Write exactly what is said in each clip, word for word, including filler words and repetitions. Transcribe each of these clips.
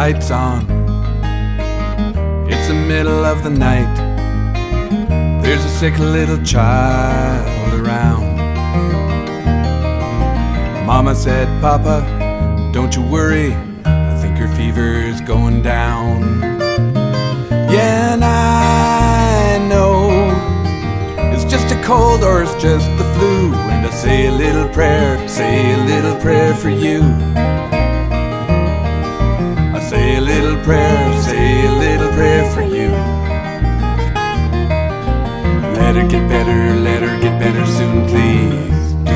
lights on. It's the middle of the night. There's a sick little child around. Mama said, "Papa, don't you worry, I think your fever's going down." Yeah, and I know it's just a cold or it's just the flu. And I say a little prayer, say a little prayer for you. I say a little prayer, say a little prayer for you. Let her get better, let her get better soon, please do.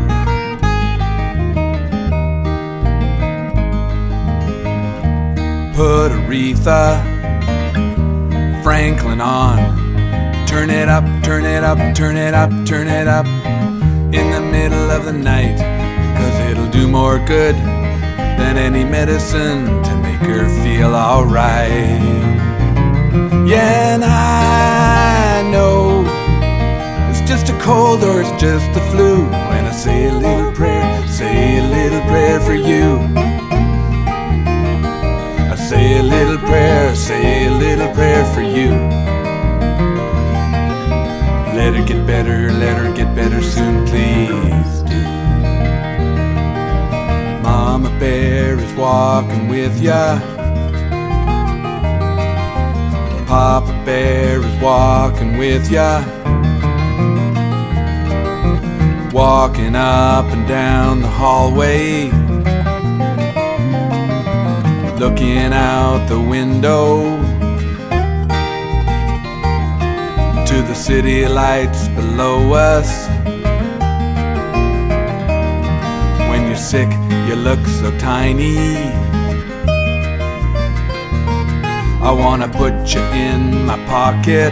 Put Aretha Franklin on. Turn it up, turn it up, turn it up, turn it up in the middle of the night, 'cause it'll do more good than any medicine to make her feel alright. Yeah, and I know it's just a cold or it's just the flu. When I say a little prayer, say a little prayer for you. I say a little prayer, say a little prayer for you. Let her get better, let her get better soon, please do. Mama Bear is walking with ya. Papa Bear is walking with ya. Walking up and down the hallway, looking out the window to the city lights below us. When you're sick, you look so tiny. I wanna put you in my pocket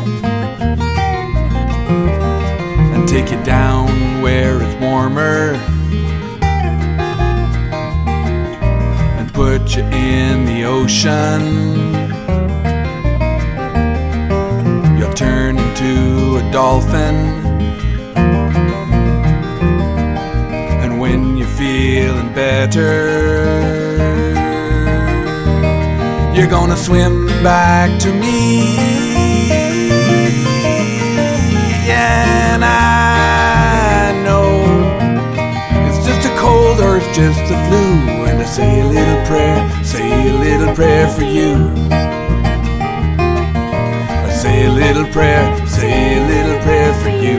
and take you down where it's warmer, and put you in the ocean. You'll turn into a dolphin, and when you're feeling better, you're gonna swim back to me. And I know it's just a cold or it's just the flu. And I say a little prayer, say a little prayer for you. I say a little prayer, say a little prayer for you.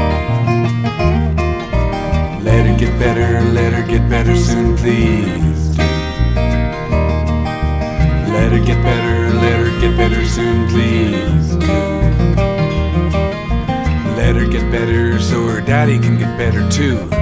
Let her get better, let her get better soon, please do. Let her get better, let her get better soon, please do. Let her get better so her daddy can get better too.